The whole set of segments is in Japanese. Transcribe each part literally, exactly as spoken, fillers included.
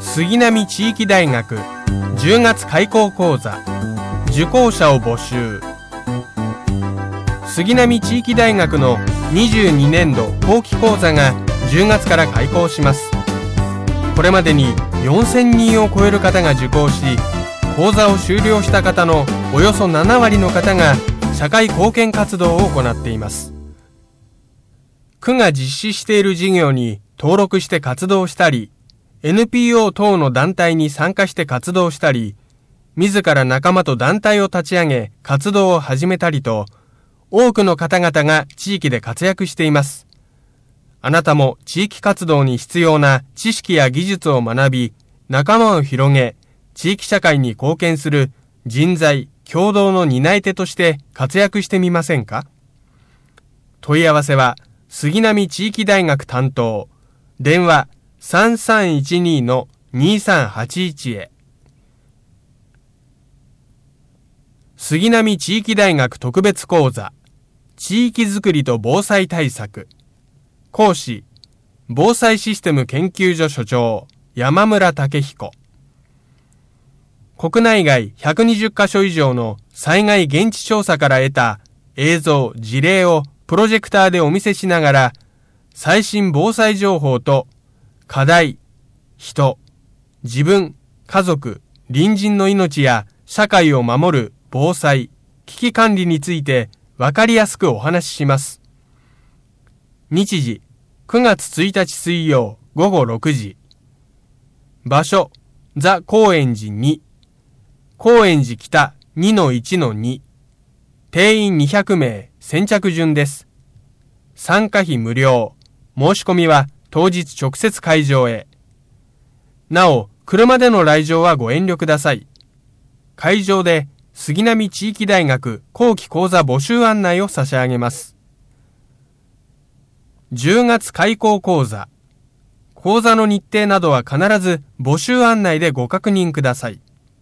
杉並地域大学じゅうがつ開講講座受講者を募集。杉並地域大学のにじゅうにねんど後期講座がじゅうがつから開講します。これまでによんせんにんを超える方が受講し、講座を修了した方のおよそななわりの方が社会貢献活動を行っています。区が実施している事業に登録して活動したり、エヌピーオー 等の団体に参加して活動したり、自ら仲間と団体を立ち上げ活動を始めたりと、多くの方々が地域で活躍しています。あなたも地域活動に必要な知識や技術を学び、仲間を広げ、地域社会に貢献する人材、共同の担い手として活躍してみませんか？問い合わせは、杉並地域大学担当、電話 さんさんいちに にさんはちいち へ。杉並地域大学特別講座、地域づくりと防災対策。講師、防災システム研究所所長、山村武彦。国内外ひゃくにじゅっかしょ以上の災害現地調査から得た映像、事例をプロジェクターでお見せしながら、最新防災情報と課題、人、自分、家族、隣人の命や社会を守る防災、危機管理についてわかりやすくお話しします。日時、くがつついたち水曜ごごろくじ。場所、ザ・高円寺に。高円寺北 にのいちのに。定員にひゃくめい、先着順です。参加費無料。申し込みは当日直接会場へ。なお、車での来場はご遠慮ください。会場で杉並地域大学後期講座募集案内を差し上げます。じゅうがつ開講講座。講座の日程などは必ず募集案内でご確認ください。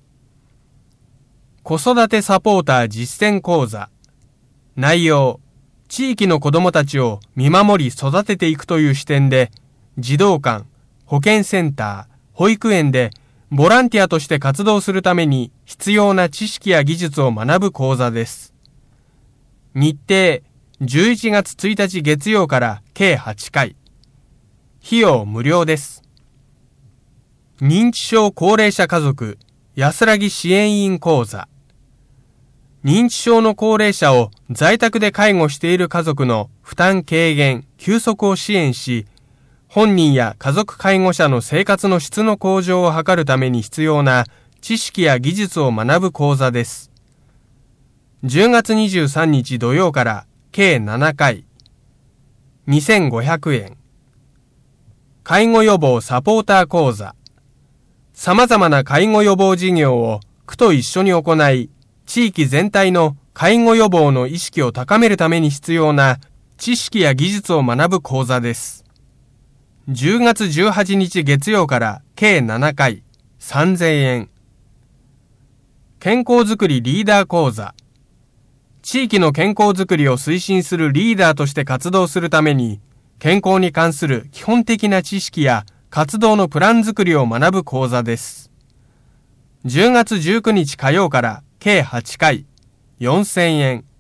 子育てサポーター実践講座。内容、地域の子どもたちを見守り育てていくという視点で、児童館、保健センター、保育園でボランティアとして活動するために必要な知識や技術を学ぶ講座です。日程、じゅういちがつついたち月曜から計はちかい。費用無料です。認知症高齢者家族安らぎ支援員講座。認知症の高齢者を在宅で介護している家族の負担軽減、休息を支援し、本人や家族介護者の生活の質の向上を図るために必要な知識や技術を学ぶ講座です。じゅうがつにじゅうさんにち土曜から計ななかい。にせんごひゃくえん。介護予防サポーター講座。様々な介護予防事業を区と一緒に行い、地域全体の介護予防の意識を高めるために必要な知識や技術を学ぶ講座です。じゅうがつじゅうはちにち月曜から計ななかい、さんぜんえん。健康づくりリーダー講座。地域の健康づくりを推進するリーダーとして活動するために、健康に関する基本的な知識や活動のプランづくりを学ぶ講座です。じゅうがつじゅうくにち火曜から計はちかい、よんせんえん。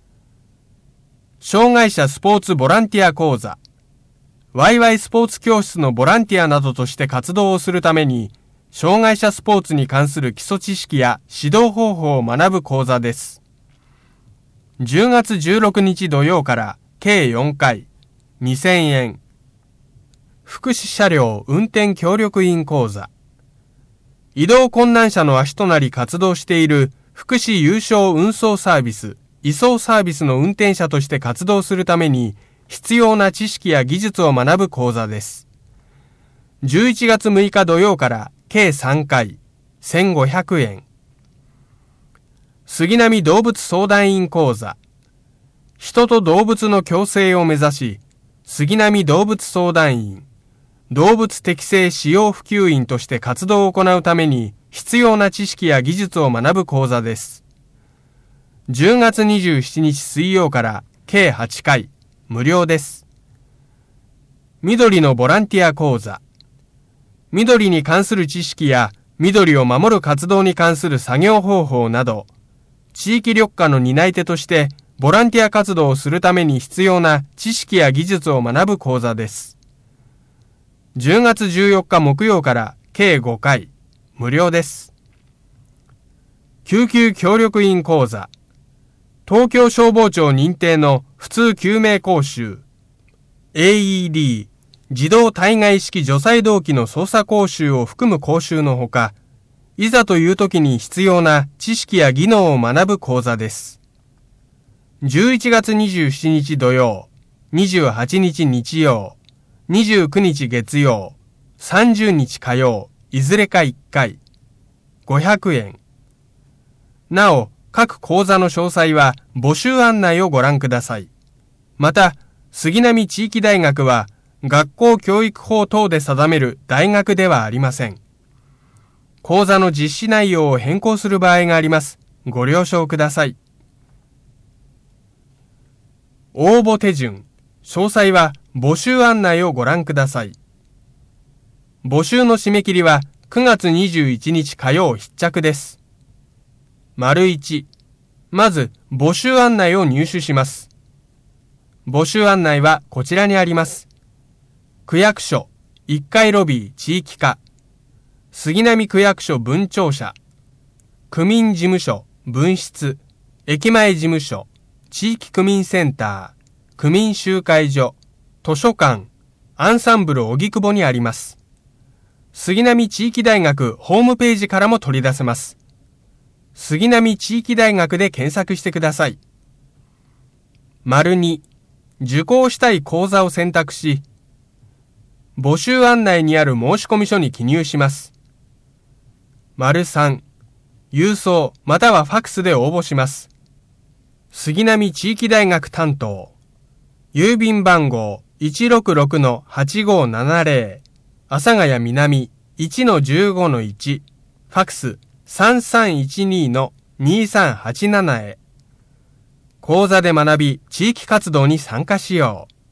障害者スポーツボランティア講座。ワイワイスポーツ教室のボランティアなどとして活動をするために、障害者スポーツに関する基礎知識や指導方法を学ぶ講座です。じゅうがつじゅうろくにち土曜から計よんかい、にせんえん。福祉車両運転協力員講座。移動困難者の足となり活動している福祉有償運送サービス、移送サービスの運転者として活動するために必要な知識や技術を学ぶ講座です。じゅういちがつむいか土曜から計さんかい、せんごひゃくえん。杉並動物相談員講座。人と動物の共生を目指し、杉並動物相談員、動物適正使用普及員として活動を行うために必要な知識や技術を学ぶ講座です。じゅうがつにじゅうしちにち水曜から計はちかい、無料です。緑のボランティア講座。 緑に関する知識や緑を守る活動に関する作業方法など、地域緑化の担い手としてボランティア活動をするために必要な知識や技術を学ぶ講座です。じゅうがつじゅうよっか木曜から計ごかい、無料です。救急協力員講座、東京消防庁認定の普通救命講習、エーイーディー、自動体外式除細動器の操作講習を含む講習のほか、いざという時に必要な知識や技能を学ぶ講座です。じゅういちがつにじゅうしちにち土曜、にじゅうはちにち日曜、にじゅうくにち月曜、さんじゅうにち火曜、いずれかいっかい、ごひゃくえん。なお、各講座の詳細は募集案内をご覧ください。また、杉並地域大学は学校教育法等で定める大学ではありません。講座の実施内容を変更する場合があります。ご了承ください。応募手順、詳細は募集案内をご覧ください。募集の締め切りはくがつにじゅういちにち火曜必着です。丸いち、まず募集案内を入手します。募集案内はこちらにあります。区役所、いっかいロビー地域課、杉並区役所分庁舎、区民事務所分室、駅前事務所、地域区民センター、区民集会所、図書館、アンサンブル荻窪にあります。杉並地域大学ホームページからも取り出せます。杉並地域大学で検索してください。丸に、受講したい講座を選択し、募集案内にある申込書に記入します。丸さん、郵送またはファクスで応募します。杉並地域大学担当、郵便番号 いちろくろくのはちごーななぜろ、阿佐ヶ谷南 いちのじゅうごのいち、ファクスさんさんいちにのにさんはちななへ。講座で学び、地域活動に参加しよう。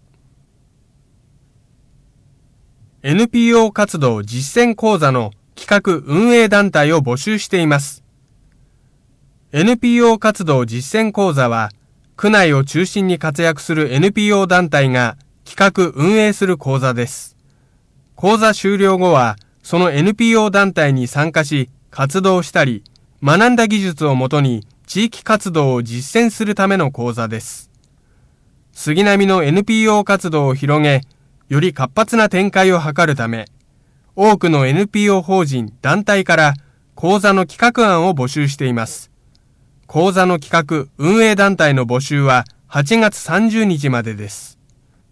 エヌピーオー 活動実践講座の企画運営団体を募集しています。エヌピーオー 活動実践講座は、区内を中心に活躍する エヌピーオー 団体が企画運営する講座です。講座終了後は、その エヌピーオー 団体に参加し、活動したり、学んだ技術をもとに地域活動を実践するための講座です。杉並の エヌピーオー 活動を広げ、より活発な展開を図るため、多くの エヌピーオー 法人、団体から講座の企画案を募集しています。講座の企画、運営団体の募集ははちがつさんじゅうにちまでです。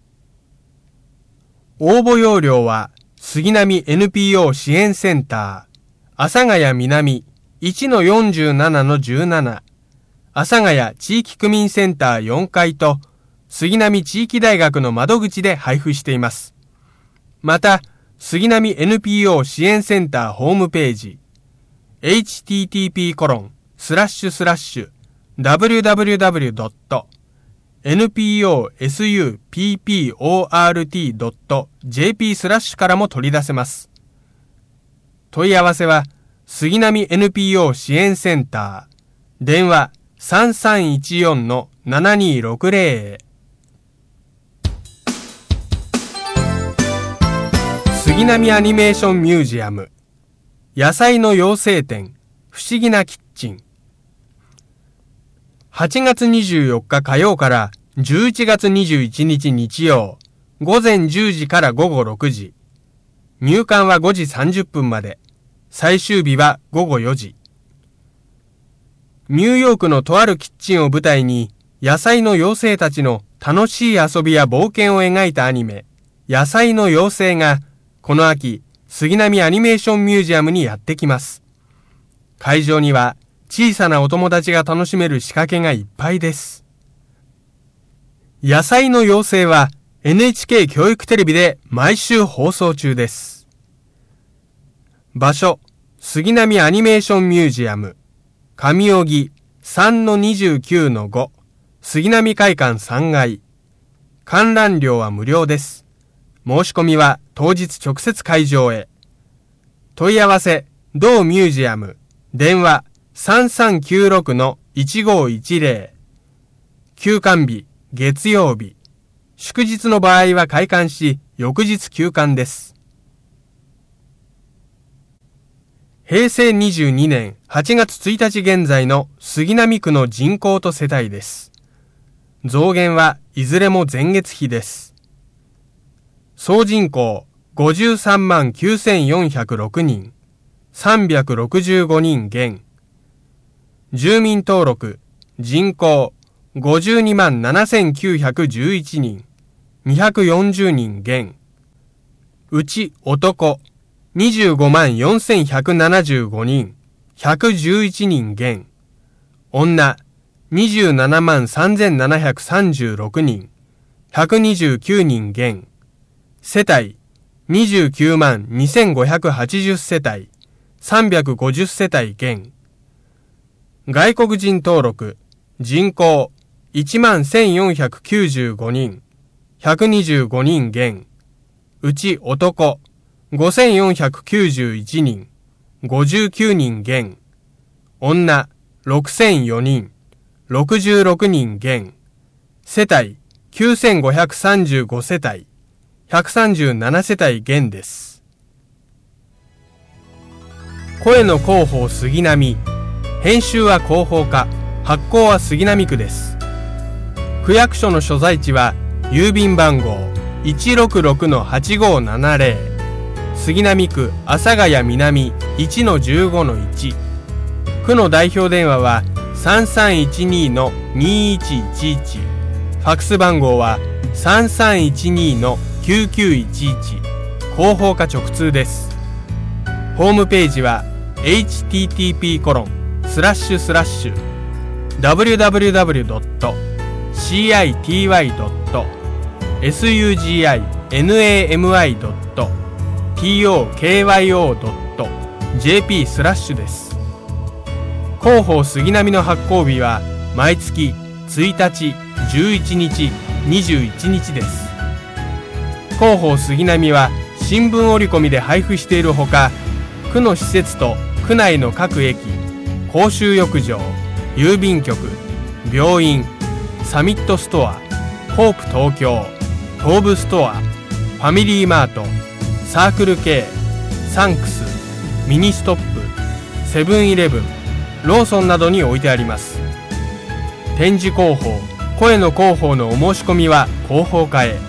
応募要領は、杉並 エヌピーオー 支援センター、阿佐ヶ谷南 いちのよんじゅうななのじゅうなな、阿佐ヶ谷地域区民センターよんかいと、杉並地域大学の窓口で配布しています。また、杉並 エヌピーオー 支援センターホームページ、エイチティーティーピーコロンスラッシュスラッシュダブリューダブリューダブリュードットエヌピーオーエスユーピーピーオーアールティードットジェーピー スラッシュからも取り出せます。問い合わせは、杉並 エヌピーオー 支援センター、電話さんさんいちよんのななにろくぜろへ。杉並アニメーションミュージアム、野菜の妖精展、不思議なキッチン。はちがつにじゅうよっか火曜からじゅういちがつにじゅういちにち日曜、午前じゅうじから午後ろくじ。入館はごじさんじゅっぷんまで。最終日はごごよじ。ニューヨークのとあるキッチンを舞台に、野菜の妖精たちの楽しい遊びや冒険を描いたアニメ、野菜の妖精が、この秋、杉並アニメーションミュージアムにやってきます。会場には、小さなお友達が楽しめる仕掛けがいっぱいです。野菜の妖精は エヌエイチケー 教育テレビで毎週放送中です。場所、杉並アニメーションミュージアム、上荻 さんのにじゅうきゅうのご、杉並会館さんがい。観覧料は無料です。申し込みは当日直接会場へ。 問い合わせ、同ミュージアム、電話 さんさんきゅうろくのいちごいちぜろ。休館日、月曜日。祝日の場合は開館し、翌日休館です。へいせいにじゅうにねんはちがつついたち現在の杉並区の人口と世帯です。増減はいずれも前月比です。総人口ごじゅうさんまんきゅうせんよんひゃくろくにん、さんびゃくろくじゅうごにん減。住民登録、人口ごじゅうにまんななせんきゅうひゃくじゅういちにん、にひゃくよんじゅうにん減。うち男にじゅうごまんよんせんひゃくななじゅうごにん、ひゃくじゅういちにん減。女にじゅうななまんさんぜんななひゃくさんじゅうろくにん、ひゃくにじゅうきゅうにん減。世帯にじゅうきゅうまんにせんごひゃくはちじゅう世帯、さんびゃくごじゅう世帯減。外国人登録、人口いちまんせんよんひゃくきゅうじゅうごにん、ひゃくにじゅうごにん減。うち男ごせんよんひゃくきゅうじゅういちにん、ごじゅうきゅうにん減。女ろくせんよにん、ろくじゅうろくにん減。世帯きゅうせんごひゃくさんじゅうご世帯、ひゃくさんじゅうなな世帯減です。声の広報杉並。編集は広報課、発行は杉並区です。区役所の所在地は郵便番号 いちろくろくのはちごななぜろ、杉並区阿佐ヶ谷南 いちのじゅうごのいち。区の代表電話は さんさんいちにのにいちいちいち。ファックス番号は さんさんいちにのきゅうきゅういちいち。広報課直通です。ホームページは エイチティーティーピーコロンスラッシュスラッシュダブリューダブリューダブリュードットシーアイティーワイドットエスユージーアイエヌエーエムアイドットティーオーケーワイオードットジェーピースラッシュです。広報杉並の発行日は毎月ついたち、じゅういちにち、にじゅういちにちです。広報杉並は新聞折り込みで配布しているほか、区の施設と区内の各駅、公衆浴場、郵便局、病院、サミットストア、ホープ東京、東武ストア、ファミリーマート、サークル系、サンクス、ミニストップ、セブンイレブン、ローソンなどに置いてあります。展示広報、声の広報のお申し込みは広報課へ。